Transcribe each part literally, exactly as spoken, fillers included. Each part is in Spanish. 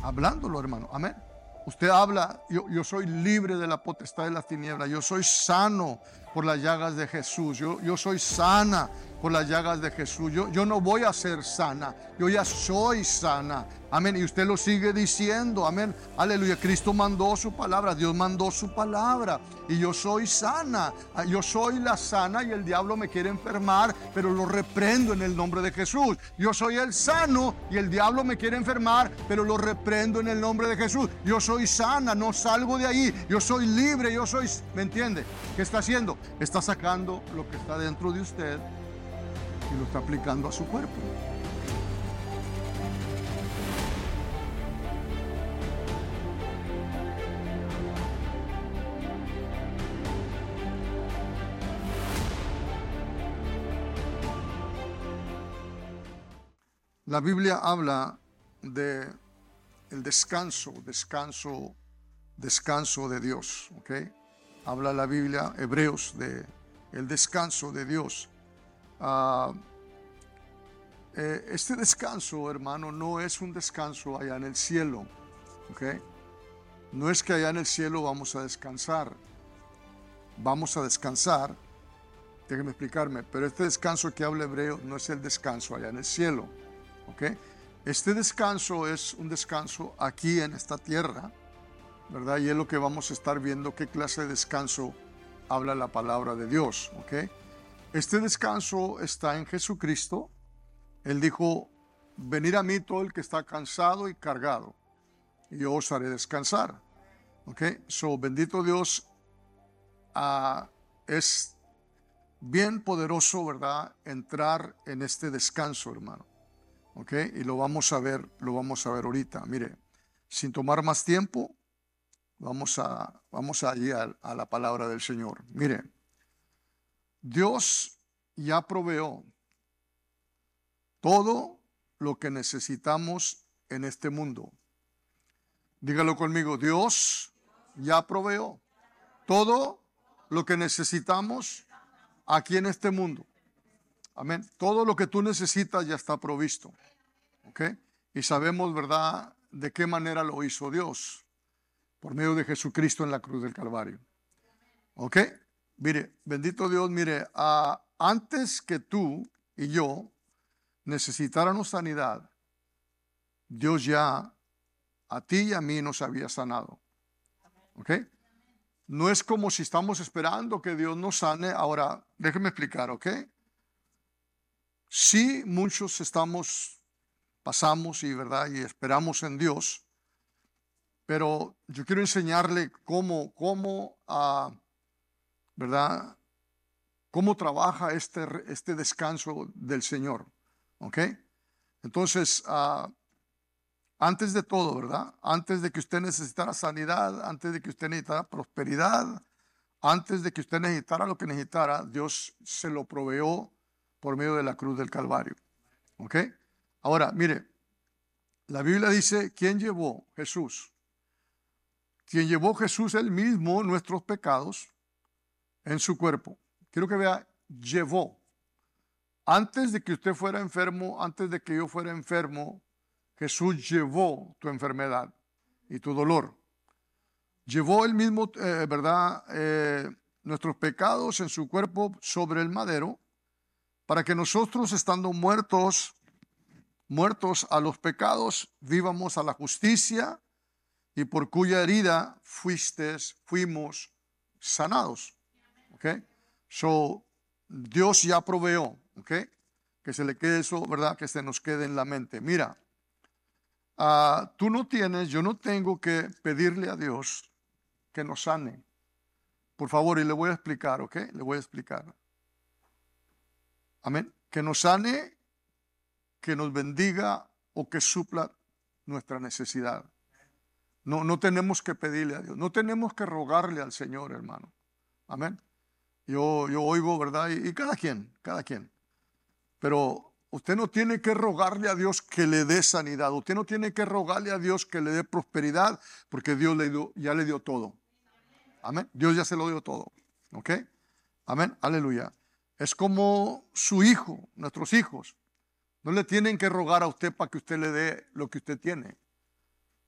hablándolo, hermano. Amén. Usted habla, yo, yo soy libre de la potestad de las tinieblas. Yo soy sano por las llagas de Jesús. Yo, yo soy sana por las llagas de Jesús. Yo, yo no voy a ser sana. Yo ya soy sana. Amén. Y usted lo sigue diciendo. Amén. Aleluya. Cristo mandó su palabra. Dios mandó su palabra. Y yo soy sana. Yo soy la sana y el diablo me quiere enfermar, pero lo reprendo en el nombre de Jesús. Yo soy el sano y el diablo me quiere enfermar, pero lo reprendo en el nombre de Jesús. Yo soy sana, no salgo de ahí. Yo soy libre, yo soy... ¿Me entiende? ¿Qué está haciendo? Está sacando lo que está dentro de usted y lo está aplicando a su cuerpo. La Biblia habla de el descanso, descanso, descanso de Dios, ¿ok? Habla la Biblia, Hebreos, de el descanso de Dios. Uh, eh, este descanso, hermano, no es un descanso allá en el cielo, ¿ok? No es que allá en el cielo vamos a descansar. Vamos a descansar, déjeme explicarme, pero este descanso que habla Hebreo no es el descanso allá en el cielo. ¿Okay? Este descanso es un descanso aquí en esta tierra, ¿verdad? Y es lo que vamos a estar viendo, qué clase de descanso habla la palabra de Dios. ¿Okay? Este descanso está en Jesucristo. Él dijo, venid a mí todo el que está cansado y cargado, y yo os haré descansar. ¿Okay? So, bendito Dios, uh, es bien poderoso, ¿verdad? Entrar en este descanso, hermano. ¿Ok? Y lo vamos a ver, lo vamos a ver ahorita. Mire, sin tomar más tiempo, vamos a, vamos allí a, a la palabra del Señor. Mire, Dios ya proveó todo lo que necesitamos en este mundo. Dígalo conmigo, Dios ya proveó todo lo que necesitamos aquí en este mundo. Amén. Todo lo que tú necesitas ya está provisto. ¿Ok? Y sabemos, ¿verdad?, de qué manera lo hizo Dios. Por medio de Jesucristo en la cruz del Calvario. ¿Ok? Mire, bendito Dios, mire, uh, antes que tú y yo necesitáramos sanidad, Dios ya a ti y a mí nos había sanado. ¿Ok? No es como si estamos esperando que Dios nos sane. Ahora, déjeme explicar, ¿ok? Sí, muchos estamos, pasamos y, ¿verdad? Y esperamos en Dios, pero yo quiero enseñarle cómo, cómo, uh, ¿verdad? Cómo trabaja este, este descanso del Señor, ¿ok? Entonces, uh, antes de todo, ¿verdad? Antes de que usted necesitara sanidad, antes de que usted necesitara prosperidad, antes de que usted necesitara lo que necesitara, Dios se lo proveó por medio de la cruz del Calvario. ¿Ok? Ahora, mire, la Biblia dice, ¿quién llevó? Jesús. Quien llevó Jesús él mismo nuestros pecados en su cuerpo. Quiero que vea, llevó. Antes de que usted fuera enfermo, antes de que yo fuera enfermo, Jesús llevó tu enfermedad y tu dolor. Llevó él mismo, eh, ¿verdad? Eh, nuestros pecados en su cuerpo sobre el madero, para que nosotros, estando muertos, muertos a los pecados, vivamos a la justicia, y por cuya herida fuiste, fuimos sanados. ¿Ok? So, Dios ya proveó, ¿ok? Que se le quede eso, ¿verdad? Que se nos quede en la mente. Mira, uh, tú no tienes, yo no tengo que pedirle a Dios que nos sane. Por favor, y le voy a explicar, ¿ok? Le voy a explicar. Amén. Que nos sane, que nos bendiga o que supla nuestra necesidad. No, no tenemos que pedirle a Dios, no tenemos que rogarle al Señor, hermano. Amén. Yo, yo oigo, ¿verdad? Y, y cada quien, cada quien. Pero usted no tiene que rogarle a Dios que le dé sanidad. Usted no tiene que rogarle a Dios que le dé prosperidad, porque Dios le dio, ya le dio todo. Amén. Dios ya se lo dio todo. ¿Ok? Amén. Aleluya. Es como su hijo, nuestros hijos. No le tienen que rogar a usted para que usted le dé lo que usted tiene.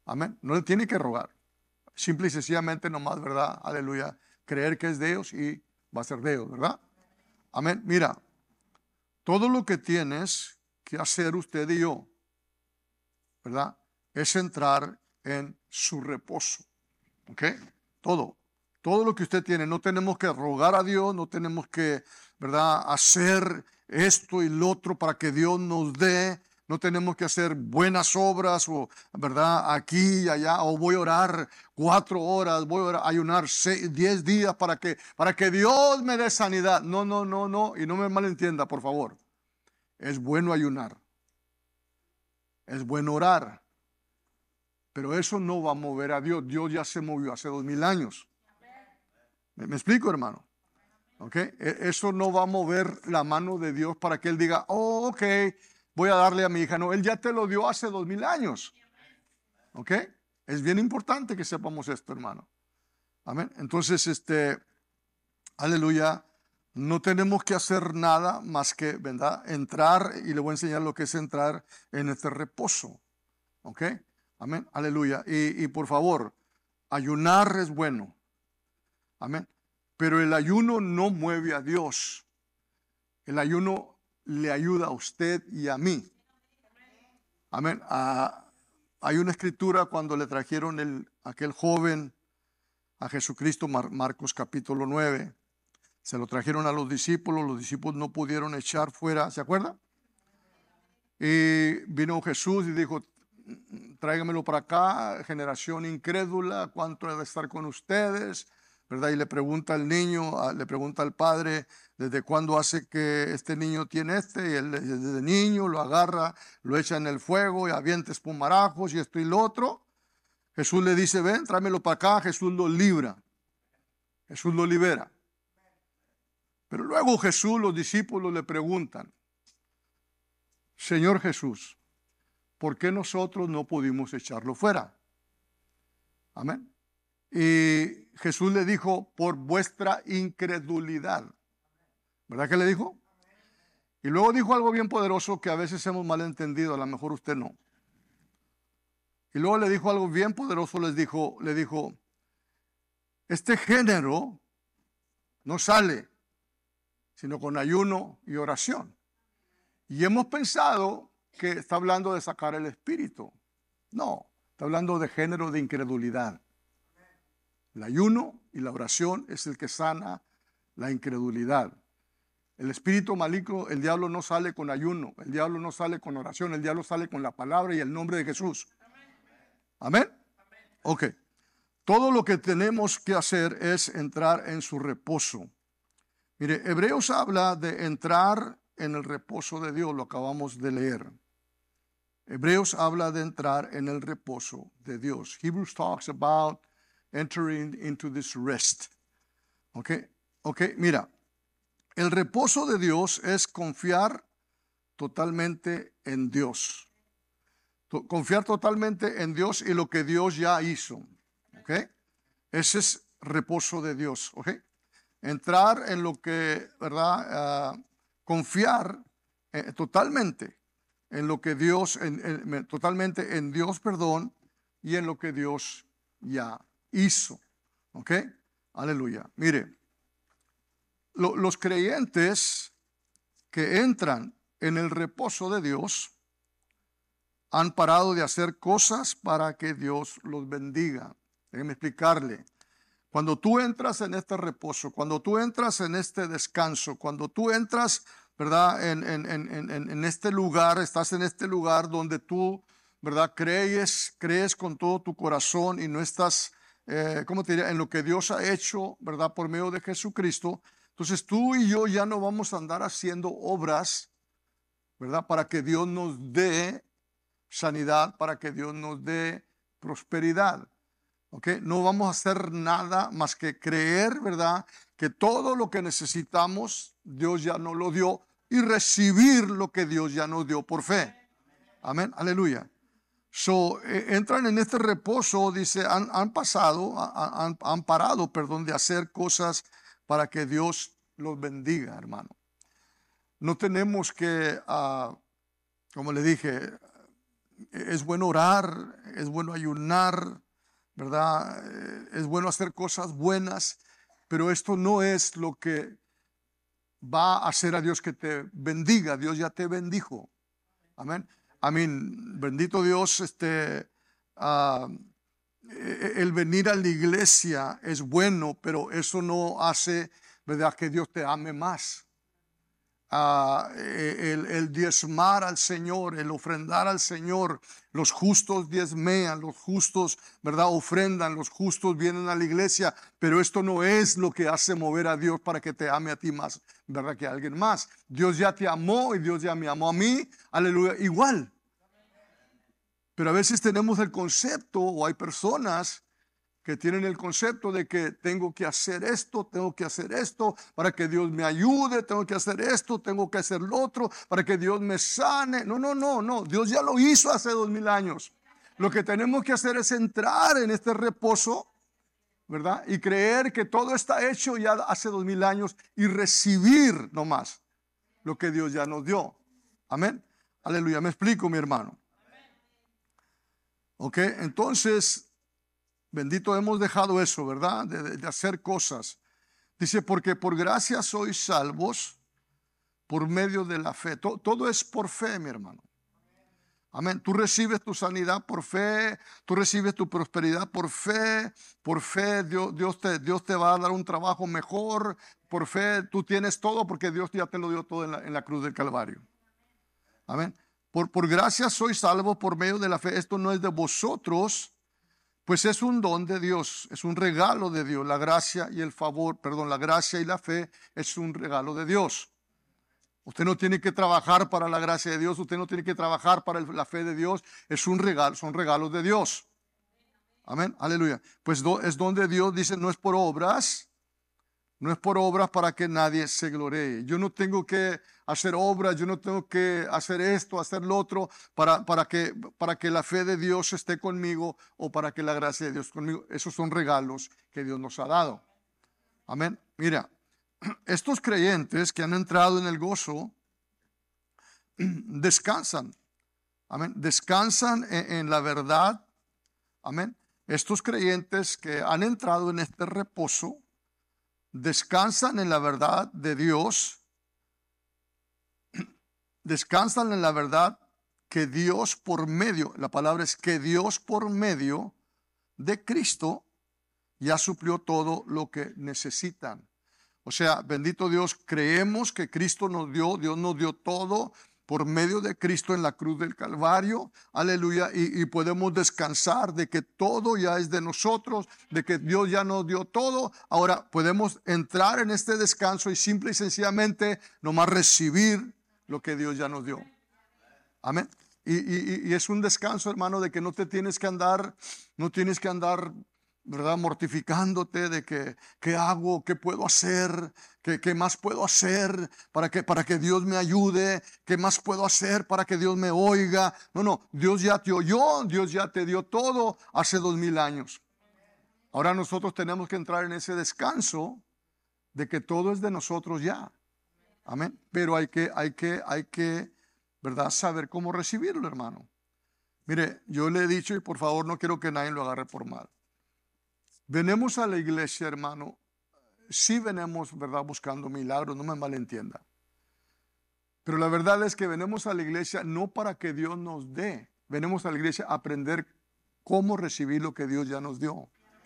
Amén. No le tiene que rogar. Simple y sencillamente nomás, ¿verdad? Aleluya. Creer que es Dios y va a ser Dios, ¿verdad? Amén. Mira, todo lo que tienes que hacer usted y yo, ¿verdad? Es entrar en su reposo. ¿Ok? Todo. Todo lo que usted tiene. No tenemos que rogar a Dios, no tenemos que, ¿verdad?, hacer esto y lo otro para que Dios nos dé. No tenemos que hacer buenas obras, o, ¿verdad?, aquí y allá, o voy a orar cuatro horas, voy a orar, ayunar seis, diez días para que, para que Dios me dé sanidad. No, no, no, no, y no me malentienda, por favor. Es bueno ayunar, es bueno orar, pero eso no va a mover a Dios. Dios ya se movió hace dos mil años. ¿Me, me explico, hermano? ¿Okay? Eso no va a mover la mano de Dios para que Él diga, oh, ok, voy a darle a mi hija. No, Él ya te lo dio hace dos mil años. ¿Ok? Es bien importante que sepamos esto, hermano. Amén. Entonces, este, aleluya, no tenemos que hacer nada más que, ¿verdad?, entrar, y le voy a enseñar lo que es entrar en este reposo. ¿Ok? Amén. Aleluya. Y, y por favor, ayunar es bueno. Amén. Pero el ayuno no mueve a Dios. El ayuno le ayuda a usted y a mí. Amén. Ah, hay una escritura cuando le trajeron el, aquel joven a Jesucristo, Mar, Marcos capítulo nueve. Se lo trajeron a los discípulos. Los discípulos no pudieron echar fuera. ¿Se acuerda? Y vino Jesús y dijo, tráigamelo para acá, generación incrédula, ¿cuánto ha de estar con ustedes? ¿Verdad? Y le pregunta al niño, le pregunta al padre, ¿desde cuándo hace que este niño tiene este? Y él desde niño lo agarra, lo echa en el fuego y avienta espumarajos y esto y lo otro. Jesús le dice, ven, tráemelo para acá. Jesús lo libra. Jesús lo libera. Pero luego Jesús, los discípulos le preguntan, Señor Jesús, ¿por qué nosotros no pudimos echarlo fuera? Amén. Y Jesús le dijo, por vuestra incredulidad. ¿Verdad que le dijo? Y luego dijo algo bien poderoso que a veces hemos malentendido, a lo mejor usted no. Y luego le dijo algo bien poderoso, les dijo, le dijo, este género no sale, sino con ayuno y oración. Y hemos pensado que está hablando de sacar el espíritu. No, está hablando de género de incredulidad. El ayuno y la oración es el que sana la incredulidad. El espíritu maligno, el diablo no sale con ayuno, el diablo no sale con oración, el diablo sale con la palabra y el nombre de Jesús. Amén. Ok. Todo lo que tenemos que hacer es entrar en su reposo. Mire, Hebreos habla de entrar en el reposo de Dios, lo acabamos de leer. Hebreos habla de entrar en el reposo de Dios. Hebrews talks about entering into this rest. Ok, ok, mira, el reposo de Dios es confiar totalmente en Dios. Confiar totalmente en Dios y lo que Dios ya hizo. Ok, ese es reposo de Dios. Ok, entrar en lo que, ¿verdad? Uh, confiar eh, totalmente en lo que Dios, en, en, totalmente en Dios, perdón, y en lo que Dios ya hizo. ¿Ok? Aleluya. Mire, lo, los creyentes que entran en el reposo de Dios han parado de hacer cosas para que Dios los bendiga. Déjeme explicarle. Cuando tú entras en este reposo, cuando tú entras en este descanso, cuando tú entras, ¿verdad?, en, en, en, en, en este lugar, estás en este lugar donde tú, ¿verdad?, crees, crees con todo tu corazón y no estás, eh, ¿cómo te diría?, en lo que Dios ha hecho, ¿verdad?, por medio de Jesucristo. Entonces tú y yo ya no vamos a andar haciendo obras, ¿verdad?, para que Dios nos dé sanidad, para que Dios nos dé prosperidad. Okay, no vamos a hacer nada más que creer, ¿verdad?, que todo lo que necesitamos Dios ya nos lo dio y recibir lo que Dios ya nos dio por fe. Amén, aleluya. So, eh, entran en este reposo, dice, han, han pasado, han, han parado, perdón, de hacer cosas para que Dios los bendiga, hermano. No tenemos que, uh, como le dije, es bueno orar, es bueno ayunar, ¿verdad? Eh, Es bueno hacer cosas buenas, pero esto no es lo que va a hacer a Dios que te bendiga. Dios ya te bendijo. Amén. Amén. Bendito Dios, este, ah, eh, el venir a la iglesia es bueno, pero eso no hace, ¿verdad?, que Dios te ame más. Ah, eh, el, el diezmar al Señor, el ofrendar al Señor. Los justos diezmean, los justos, ¿verdad?, ofrendan, los justos vienen a la iglesia, pero esto no es lo que hace mover a Dios para que te ame a ti más, ¿verdad?, que a alguien más. Dios ya te amó y Dios ya me amó a mí, aleluya, igual. Pero a veces tenemos el concepto, o hay personas que tienen el concepto de que tengo que hacer esto, tengo que hacer esto para que Dios me ayude, tengo que hacer esto, tengo que hacer lo otro para que Dios me sane. No, no, no, no. Dios ya lo hizo hace dos mil años. Lo que tenemos que hacer es entrar en este reposo, ¿verdad? Y creer que todo está hecho ya hace dos mil años y recibir nomás lo que Dios ya nos dio. Amén. Aleluya. Me explico, mi hermano. Ok, entonces, bendito, hemos dejado eso, ¿verdad? De, de, de hacer cosas. Dice, porque por gracia sois salvos por medio de la fe. Todo, todo es por fe, mi hermano. Amén. Tú recibes tu sanidad por fe, tú recibes tu prosperidad por fe, por fe Dios, Dios, te, Dios te va a dar un trabajo mejor, por fe tú tienes todo porque Dios ya te lo dio todo en la, en la cruz del Calvario. Amén. Por, por gracia sois salvos por medio de la fe. Esto no es de vosotros, pues es un don de Dios, es un regalo de Dios. La gracia y el favor, perdón, la gracia y la fe es un regalo de Dios. Usted no tiene que trabajar para la gracia de Dios, usted no tiene que trabajar para el, la fe de Dios, es un regalo, son regalos de Dios. Amén, aleluya. Pues do, es donde Dios dice, no es por obras, no es por obras para que nadie se gloree. Yo no tengo que hacer obras, yo no tengo que hacer esto, hacer lo otro, para, para, que, para que la fe de Dios esté conmigo o para que la gracia de Dios conmigo. Esos son regalos que Dios nos ha dado. Amén. Mira, estos creyentes que han entrado en el gozo, descansan. Amén. Descansan en, en la verdad. Amén. Estos creyentes que han entrado en este reposo, descansan en la verdad de Dios, descansan en la verdad que Dios por medio, la palabra es que Dios por medio de Cristo ya suplió todo lo que necesitan. O sea, bendito Dios, creemos que Cristo nos dio, Dios nos dio todo por medio de Cristo en la cruz del Calvario, aleluya, y, y podemos descansar de que todo ya es de nosotros, de que Dios ya nos dio todo. Ahora podemos entrar en este descanso y simple y sencillamente nomás recibir lo que Dios ya nos dio. Amén. Y, y, y es un descanso, hermano, de que no te tienes que andar, no tienes que andar, ¿verdad?, mortificándote de que qué hago, qué puedo hacer, qué, qué más puedo hacer para que, para que Dios me ayude, qué más puedo hacer para que Dios me oiga. No, no, Dios ya te oyó, Dios ya te dio todo hace dos mil años. Ahora nosotros tenemos que entrar en ese descanso de que todo es de nosotros ya. Amén. Pero hay que, hay que, hay que, ¿verdad?, saber cómo recibirlo, hermano. Mire, yo le he dicho, y por favor no quiero que nadie lo agarre por mal. Venimos a la iglesia, hermano, sí venimos, ¿verdad?, buscando milagros, no me malentienda. Pero la verdad es que venimos a la iglesia no para que Dios nos dé, venimos a la iglesia a aprender cómo recibir lo que Dios ya nos dio.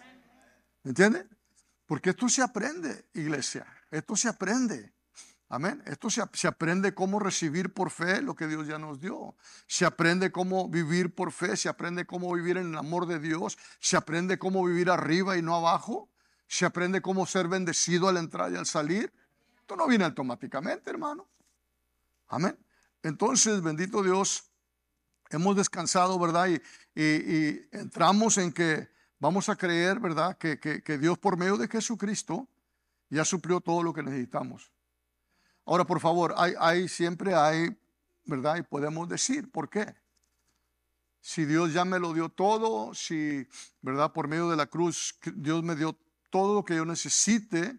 ¿Me entiende? Porque esto se aprende, iglesia, esto se aprende. Amén. Esto se, se aprende cómo recibir por fe lo que Dios ya nos dio. Se aprende cómo vivir por fe, se aprende cómo vivir en el amor de Dios, se aprende cómo vivir arriba y no abajo, se aprende cómo ser bendecido al entrar y al salir. Esto no viene automáticamente, hermano. Amén. Entonces, bendito Dios, hemos descansado, ¿verdad? Y, y, y entramos en que vamos a creer, ¿verdad?, que, que, que Dios por medio de Jesucristo ya suplió todo lo que necesitamos. Ahora, por favor, hay, hay, siempre hay, ¿verdad? Y podemos decir, ¿por qué? Si Dios ya me lo dio todo, si, ¿verdad?, por medio de la cruz Dios me dio todo lo que yo necesite,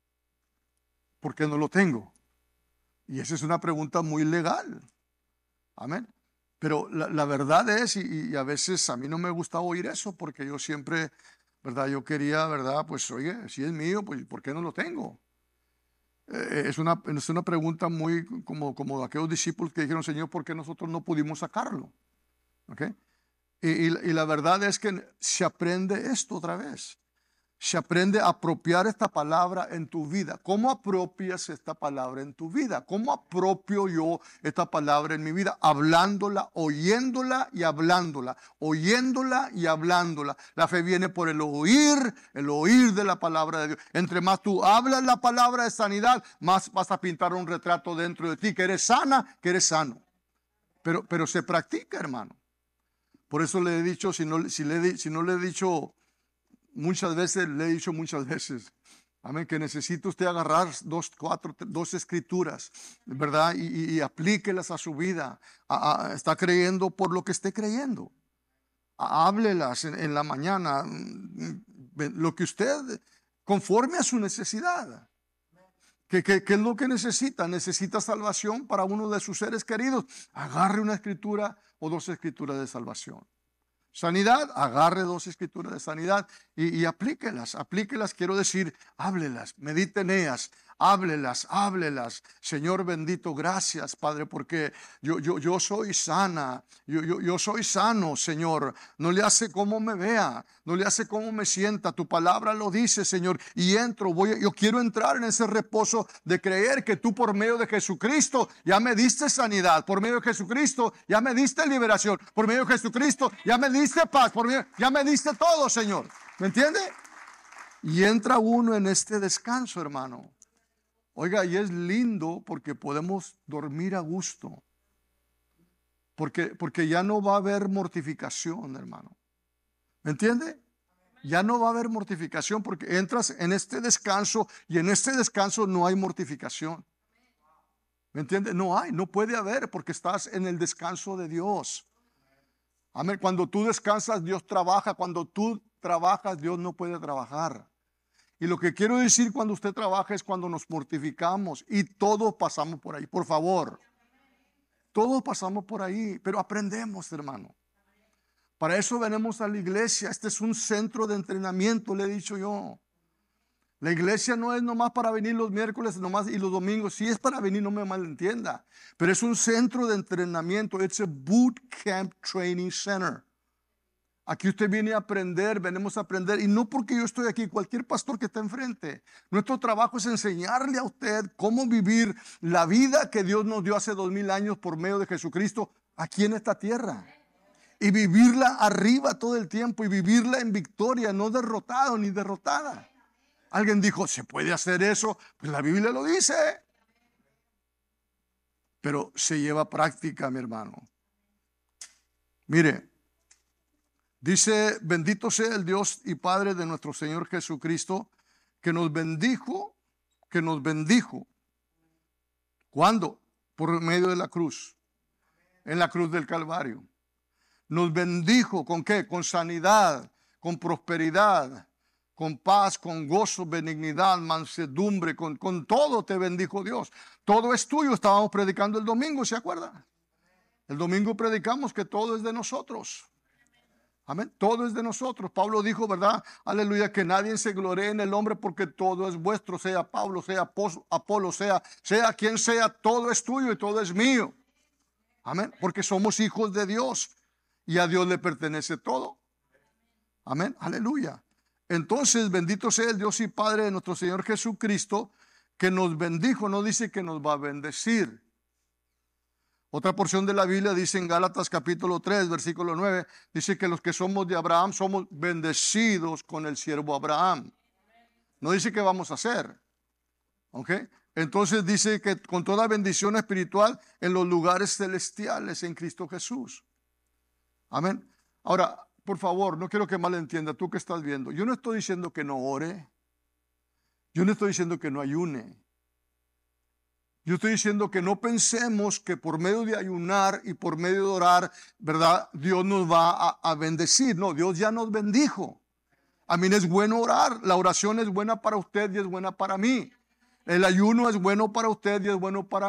¿por qué no lo tengo? Y esa es una pregunta muy legal. Amén. Pero la, la verdad es, y, y a veces a mí no me gusta oír eso, porque yo siempre, ¿verdad? Yo quería, ¿verdad? Pues oye, si es mío, pues ¿por qué no lo tengo? Eh, es una, es una pregunta muy como, como aquellos discípulos que dijeron, Señor, ¿por qué nosotros no pudimos sacarlo? ¿Ok? Y, y, y la verdad es que se aprende esto otra vez. Se aprende a apropiar esta palabra en tu vida. ¿Cómo apropias esta palabra en tu vida? ¿Cómo apropio yo esta palabra en mi vida? Hablándola, oyéndola y hablándola. Oyéndola y hablándola. La fe viene por el oír, el oír de la palabra de Dios. Entre más tú hablas la palabra de sanidad, más vas a pintar un retrato dentro de ti, que eres sana, que eres sano. Pero, pero se practica, hermano. Por eso le he dicho, si no, si le, si no le he dicho muchas veces, le he dicho muchas veces, amén, que necesita usted agarrar dos, cuatro, dos escrituras, ¿verdad? Y, y, y aplíquelas a su vida. A, a, está creyendo por lo que esté creyendo. A, háblelas en, en la mañana, lo que usted, conforme a su necesidad. ¿Qué, qué, ¿Qué es lo que necesita? Necesita salvación para uno de sus seres queridos. Agarre una escritura o dos escrituras de salvación. Sanidad, agarre dos escrituras de sanidad y, y aplíquelas, aplíquelas, quiero decir, háblelas, medite en ellas, háblelas, háblelas. Señor bendito, gracias, Padre, porque yo, yo, yo soy sana, yo, yo, yo soy sano, Señor. No le hace como me vea, no le hace como me sienta, tu palabra lo dice, Señor, y entro, voy, yo quiero entrar en ese reposo de creer que tú por medio de Jesucristo ya me diste sanidad, por medio de Jesucristo ya me diste liberación, por medio de Jesucristo ya me diste paz, por medio, ya me diste todo, Señor. ¿Me entiende? Y entra uno en este descanso, hermano. Oiga, y es lindo porque podemos dormir a gusto. Porque, porque ya no va a haber mortificación, hermano. ¿Me entiende? Ya no va a haber mortificación porque entras en este descanso y en este descanso no hay mortificación. ¿Me entiende? No hay, no puede haber porque estás en el descanso de Dios. Amén. Cuando tú descansas, Dios trabaja. Cuando tú trabajas, Dios no puede trabajar. Y lo que quiero decir cuando usted trabaja es cuando nos mortificamos y todos pasamos por ahí. Por favor, todos pasamos por ahí, pero aprendemos, hermano. Para eso venimos a la iglesia. Este es un centro de entrenamiento, le he dicho yo. La iglesia no es nomás para venir los miércoles nomás y los domingos. Si es para venir, no me malentienda. Pero es un centro de entrenamiento. It's a boot camp training center. Aquí usted viene a aprender, venimos a aprender. Y no porque yo estoy aquí, cualquier pastor que está enfrente. Nuestro trabajo es enseñarle a usted cómo vivir la vida que Dios nos dio hace dos mil años por medio de Jesucristo aquí en esta tierra. Y vivirla arriba todo el tiempo y vivirla en victoria, no derrotado ni derrotada. Alguien dijo, ¿se puede hacer eso? Pues la Biblia lo dice. Pero se lleva práctica, mi hermano. Mire, dice, bendito sea el Dios y Padre de nuestro Señor Jesucristo, que nos bendijo, que nos bendijo. ¿Cuándo? Por medio de la cruz, en la cruz del Calvario. Nos bendijo, ¿con qué? Con sanidad, con prosperidad, con paz, con gozo, benignidad, mansedumbre, con, con todo te bendijo Dios. Todo es tuyo. Estábamos predicando el domingo, ¿se acuerdan? El domingo predicamos que todo es de nosotros. Amén. Todo es de nosotros. Pablo dijo, ¿verdad? Aleluya, que nadie se gloree en el hombre porque todo es vuestro, sea Pablo, sea Apolo, sea, sea quien sea, todo es tuyo y todo es mío. Amén. Porque somos hijos de Dios y a Dios le pertenece todo. Amén. Aleluya. Entonces, bendito sea el Dios y Padre de nuestro Señor Jesucristo, que nos bendijo, no dice que nos va a bendecir. Otra porción de la Biblia dice en Gálatas capítulo tres, versículo nueve, dice que los que somos de Abraham somos bendecidos con el siervo Abraham. No dice que vamos a hacer. ¿Ok? Entonces dice que con toda bendición espiritual en los lugares celestiales en Cristo Jesús. Amén. Ahora, por favor, no quiero que malentienda tú que estás viendo. Yo no estoy diciendo que no ore. Yo no estoy diciendo que no ayune. Yo estoy diciendo que no pensemos que por medio de ayunar y por medio de orar, ¿verdad? Dios nos va a, a bendecir. No, Dios ya nos bendijo. A mí es bueno orar. La oración es buena para usted y es buena para mí. El ayuno es bueno para usted y es bueno para mí.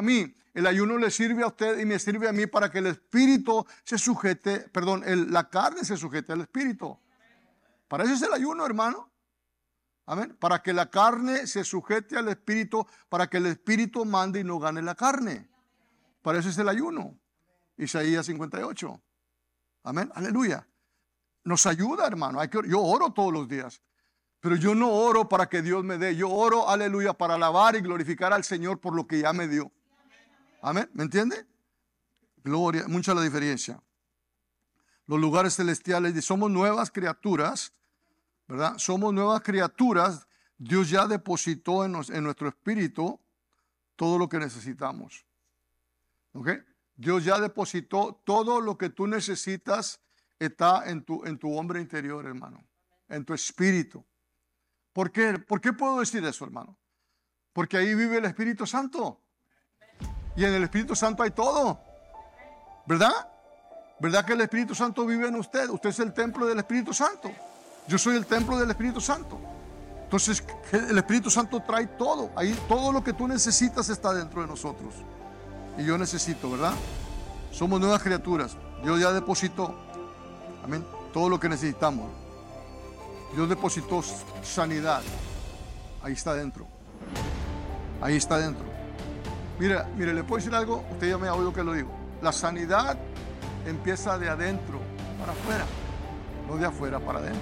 El ayuno le sirve a usted y me sirve a mí para que el espíritu se sujete, perdón, el, la carne se sujete al espíritu. Para eso es el ayuno, hermano. Amén. Para que la carne se sujete al espíritu, para que el espíritu mande y no gane la carne. Para eso es el ayuno. Isaías cincuenta y ocho. Amén. Aleluya. Nos ayuda, hermano. Hay que, yo oro todos los días. Pero yo no oro para que Dios me dé. Yo oro, aleluya, para alabar y glorificar al Señor por lo que ya me dio. Amén. ¿Me entiende? Gloria. Mucha la diferencia. Los lugares celestiales. Y somos nuevas criaturas. ¿Verdad? Somos nuevas criaturas. Dios ya depositó en, nos, en nuestro espíritu todo lo que necesitamos. ¿Ok? Dios ya depositó todo lo que tú necesitas. Está en tu, en tu hombre interior, hermano. En tu espíritu. ¿Por qué? ¿Por qué puedo decir eso, hermano? Porque ahí vive el Espíritu Santo. Y en el Espíritu Santo hay todo. ¿Verdad? ¿Verdad que el Espíritu Santo vive en usted? Usted es el templo del Espíritu Santo. Yo soy el templo del Espíritu Santo. Entonces el Espíritu Santo trae todo. Ahí todo lo que tú necesitas está dentro de nosotros. Y yo necesito, ¿verdad? Somos nuevas criaturas. Dios ya depositó. Amén. Todo lo que necesitamos. Dios depositó sanidad. Ahí está dentro. Ahí está dentro. Mira, mire, le puedo decir algo. Usted ya me ha oído que lo digo. La sanidad empieza de adentro para afuera, no de afuera para adentro.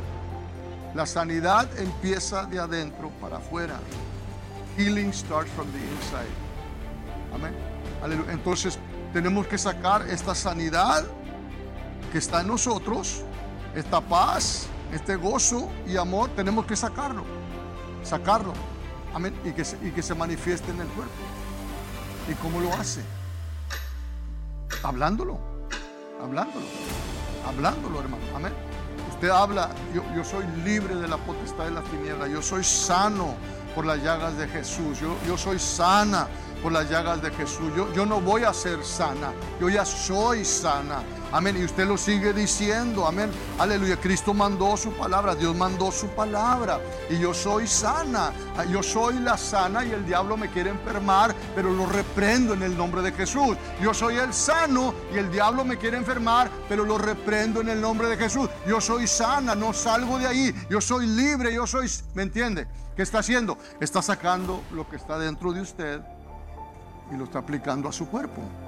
La sanidad empieza de adentro para afuera. Healing starts from the inside. Amén. Aleluya. Entonces tenemos que sacar esta sanidad que está en nosotros, esta paz, este gozo y amor. Tenemos que sacarlo, sacarlo. Amén. Y que se, y que se manifieste en el cuerpo. ¿Y cómo lo hace? Hablándolo, hablándolo, hablándolo, hermano. Amén. Usted habla, yo, yo soy libre de la potestad de las tinieblas. Yo soy sano por las llagas de Jesús. Yo, yo soy sana por las llagas de Jesús. Yo, yo no voy a ser sana. Yo ya soy sana. Amén. Y usted lo sigue diciendo. Amén. Aleluya. Cristo mandó su palabra. Dios mandó su palabra. Y yo soy sana. Yo soy la sana y el diablo me quiere enfermar, pero lo reprendo en el nombre de Jesús. Yo soy el sano y el diablo me quiere enfermar, pero lo reprendo en el nombre de Jesús. Yo soy sana, no salgo de ahí. Yo soy libre, yo soy... ¿Me entiende? ¿Qué está haciendo? Está sacando lo que está dentro de usted y lo está aplicando a su cuerpo.